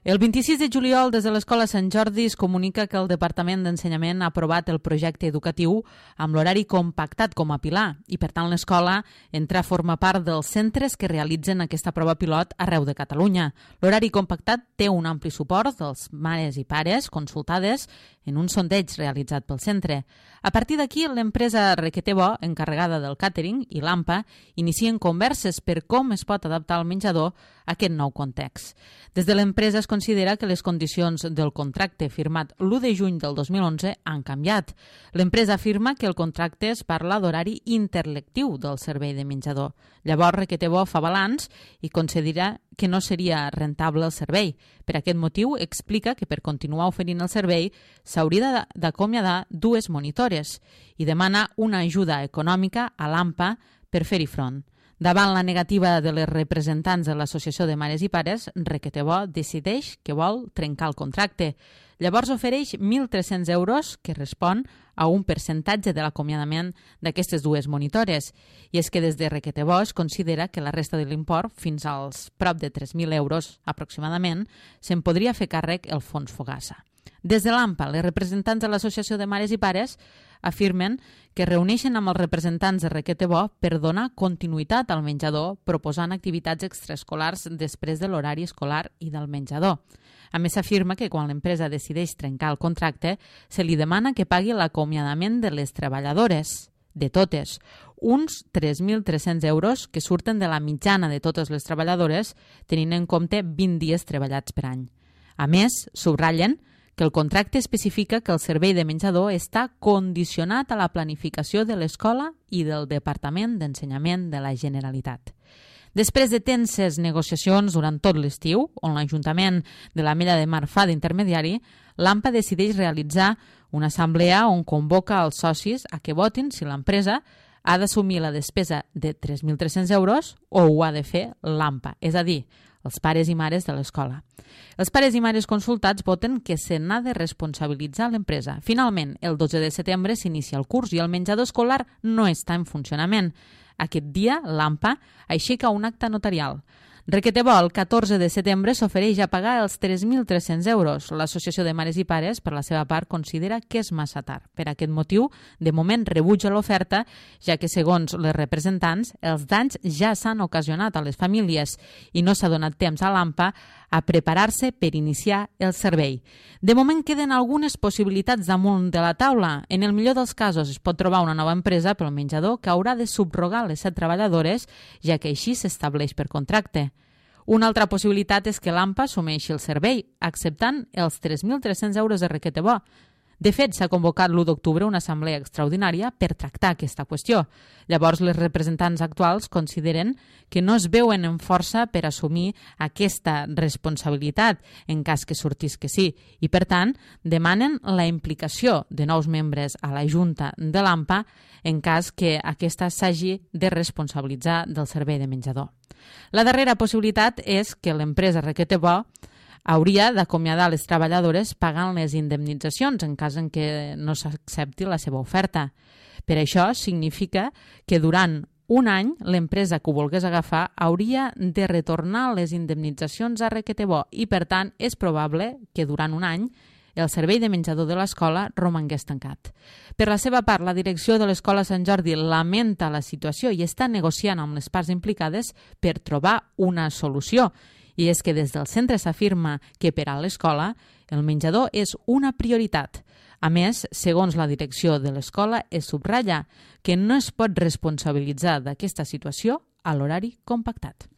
El 26 de juliol, des de l'Escola Sant Jordi, es comunica que el Departament d'Ensenyament ha aprovat el projecte educatiu amb l'horari compactat com a pilar i, per tant, l'escola entra a formar part dels centres que realitzen aquesta prova pilot arreu de Catalunya. L'horari compactat té un ampli suport dels mares i pares consultades en un sondeig realitzat pel centre. A partir d'aquí, l'empresa Requete Bo, encarregada del càtering, i l'AMPA inicien converses per com es pot adaptar el menjador a aquest nou context. Des de l'empresa es considera que les condicions del contracte firmat l'1 de juny del 2011 han canviat. L'empresa afirma que el contracte es parla d'horari interlectiu del servei de menjador. Llavors, Requete Bo fa balanç i considera que no seria rentable el servei. Per aquest motiu, explica que per continuar oferint el servei s'hauria d'acomiadar 2 monitores i demana una ajuda econòmica a l'AMPA per fer-hi front. Davant la negativa de les representants de l'Associació de Mares i Pares, Requete Bo decideix que vol trencar el contracte. Llavors ofereix 1.300 euros, que respon a un percentatge de l'acomiadament d'aquestes 2 monitores. I és que des de Requete Bo es considera que la resta de l'import, fins als prop de 3.000 euros aproximadament, se'n podria fer càrrec el fons Fogassa. Des de l'AMPA, les representants de l'Associació de Mares i Pares afirmen que reuneixen amb els representants de Requete Bo per donar continuïtat al menjador, proposant activitats extraescolars després de l'horari escolar i del menjador. A més, s'afirma que quan l'empresa decideix trencar el contracte, se li demana que pagui l'acomiadament de les treballadores, de totes, uns 3.300 euros que surten de la mitjana de totes les treballadores, tenint en compte 20 dies treballats per any. A més, subratllen que el contracte especifica que el servei de menjador està condicionat a la planificació de l'escola i del Departament d'Ensenyament de la Generalitat. Després de tenses negociacions durant tot l'estiu, on l'Ajuntament de l'Ametlla de Mar fa d'intermediari, l'AMPA decideix realitzar una assemblea on convoca els socis a que votin si l'empresa ha d'assumir la despesa de 3.300 euros o ho ha de fer l'AMPA, és a dir, els pares i mares de l'escola. Els pares i mares consultats voten que se n'ha de responsabilitzar l'empresa. Finalment, el 12 de setembre s'inicia el curs i el menjador escolar no està en funcionament. Aquest dia, l'AMPA aixeca un acte notarial. Requete Bo, el 14 de setembre, s'ofereix a pagar els 3.300 euros. L'Associació de Mares i Pares, per la seva part, considera que és massa tard. Per aquest motiu, de moment rebutja l'oferta, ja que, segons les representants, els danys ja s'han ocasionat a les famílies i no s'ha donat temps a l'AMPA a preparar-se per iniciar el servei. De moment queden algunes possibilitats damunt de la taula. En el millor dels casos es pot trobar una nova empresa pel menjador que haurà de subrogar les 7 treballadores, ja que així s'estableix per contracte. Una altra possibilitat és que l'AMPA assumeixi el servei, acceptant els 3.300 euros de Requete Bo. De fet, s'ha convocat l'1 d'octubre una assemblea extraordinària per tractar aquesta qüestió. Llavors, les representants actuals consideren que no es veuen en força per assumir aquesta responsabilitat en cas que sortís que sí i, per tant, demanen la implicació de nous membres a la Junta de l'AMPA en cas que aquesta s'hagi de responsabilitzar del servei de menjador. La darrera possibilitat és que l'empresa Requete Bo hauria d'acomiadar les treballadores pagant les indemnitzacions en cas en què no s'accepti la seva oferta. Per això significa que durant un any l'empresa que ho volgués agafar hauria de retornar les indemnitzacions a Requete Bo i, per tant, és probable que durant un any el servei de menjador de l'escola romangués tancat. Per la seva part, la direcció de l'Escola Sant Jordi lamenta la situació i està negociant amb les parts implicades per trobar una solució. I és que des del centre s'afirma que per a l'escola el menjador és una prioritat. A més, segons la direcció de l'escola, es subratlla que no es pot responsabilitzar d'aquesta situació a l'horari compactat.